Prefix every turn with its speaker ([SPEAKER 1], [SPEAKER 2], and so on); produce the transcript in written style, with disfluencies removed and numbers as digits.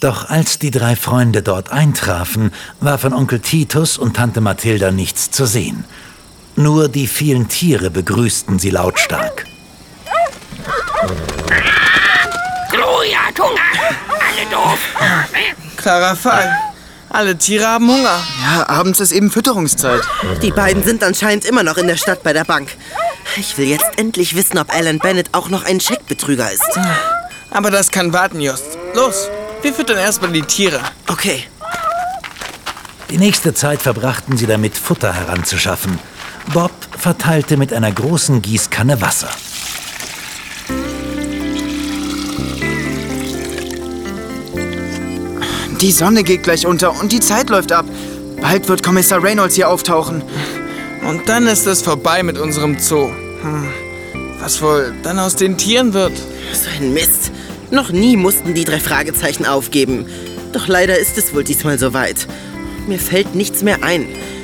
[SPEAKER 1] Doch als die 3 Freunde dort eintrafen, war von Onkel Titus und Tante Mathilda nichts zu sehen. Nur die vielen Tiere begrüßten sie lautstark.
[SPEAKER 2] Gloria hat Hunger. Alle doof.
[SPEAKER 3] Klarer Fall. Alle Tiere haben Hunger.
[SPEAKER 4] Ja, abends ist eben Fütterungszeit.
[SPEAKER 5] Die beiden sind anscheinend immer noch in der Stadt bei der Bank. Ich will jetzt endlich wissen, ob Alan Bennett auch noch ein Scheckbetrüger ist.
[SPEAKER 3] Aber das kann warten, Just. Los, wir füttern erstmal die Tiere.
[SPEAKER 5] Okay.
[SPEAKER 1] Die nächste Zeit verbrachten sie damit, Futter heranzuschaffen. Bob verteilte mit einer großen Gießkanne Wasser.
[SPEAKER 4] Die Sonne geht gleich unter und die Zeit läuft ab. Bald wird Kommissar Reynolds hier auftauchen.
[SPEAKER 3] Und dann ist es vorbei mit unserem Zoo. Was wohl dann aus den Tieren wird?
[SPEAKER 5] So ein Mist. Noch nie mussten die 3 Fragezeichen aufgeben. Doch leider ist es wohl diesmal soweit. Mir fällt nichts mehr ein.